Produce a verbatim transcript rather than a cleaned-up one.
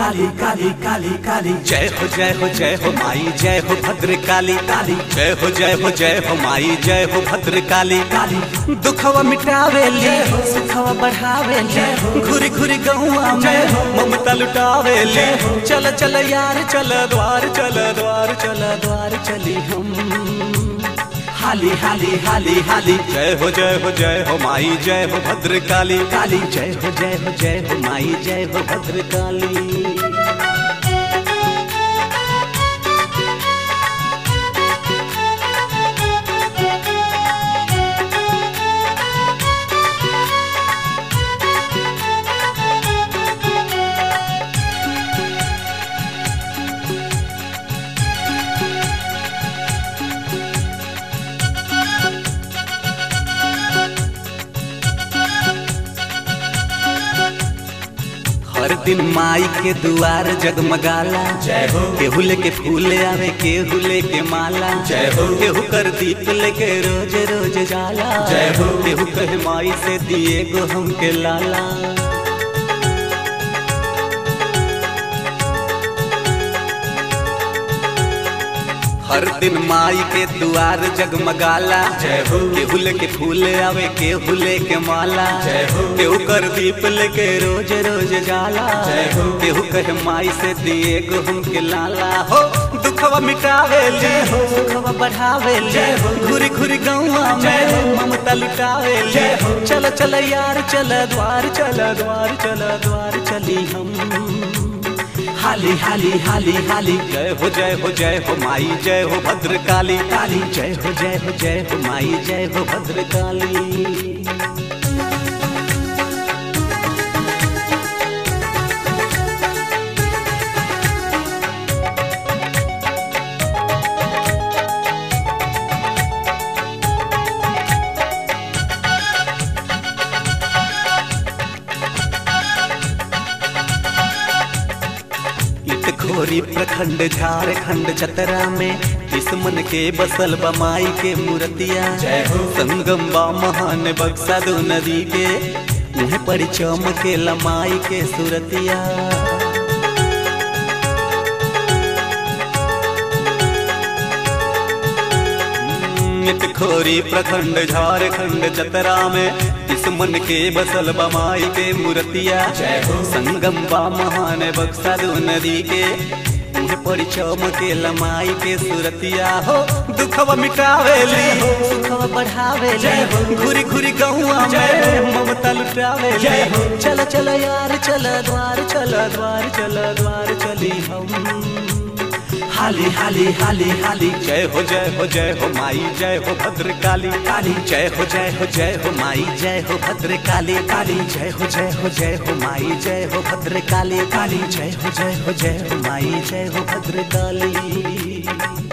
काली काली काली काली। जय हो जय हो जय हो माई जय हो भद्र काली काली। जय हो जय हो जय हो माई जय हो भद्र काली काली। दुखवा मिटावेली सुखवा बढ़ावेली घुरी घुरी गौआ में ममता लुटावेली। चल चल यार चल द्वार चल द्वार चल द्वार चली हम हाली हाली हाली हाली। जय हो जय हो जय हो माई जय हो भद्र काली काली। जय हो जय हो जय हो माई जय हो भद्र काली। हर दिन माई के दुआर जगमगाला। जय हो। केहू लेके फूल आवे केहू लेके माला। जय हो। केहू कर दीप लेके रोज रोज जाला। जय हो। केहू कहे माई से दिए गो हमके लाला। हर दिन माई के दुआर जगमगाला। जय हो। केहू लेके फूल आवे केहू लेके माला। जय हो। केहू कर दीप लेके रोज रोज जाला। जय हो। केहू कहे माई से दिए गो हमके लाला हो। दुखवा मिटावेली सुखवा बढ़ावेली। जय हो। घुरी घुरी गौआ में ममता लुटावेली। जय हो। चल चल यार चल द्वार चल द्वार चल द्वार चली हम हाली हाली हाली हाली। जय हो जय हो जय हो माई जय हो भद्र काली काली। जय हो जय हो जय हो माई जय हो भद्र काली। खोरी प्रखंड झारखंड चतरा में दुश्मन के बसल बमाई के मूर्तिया। जय हो। संगम बा महान बक्सा दो नदी के उन्हें पर चमके लमाई के सूरतिया। खोरी प्रखंड झारखंड चतरा में दुश्मन के बसल बमाई के मूर्तिया। जय हो। संगम बा महान बक्सा दो नदी के उन्हें पर चमके लमाई के सूरतिया हो। दुखवा मिटावेली सुखवा बढ़ावेली। जय हो। घुरी घुरी गौआ में ममता लुटावेली। जय हो। चल चल यार चल द्वार चल द्वार चल द्वार चली हम हाली हाली हाली हाली। जय हो जय हो जय हो माई जय हो भद्र काली काली। जय हो जय हो जय हो माई जय हो भद्र काली काली। जय हो जय हो जय हो माई जय हो भद्र काली काली। जय हो जय हो जय हो माई जय हो भद्र काली।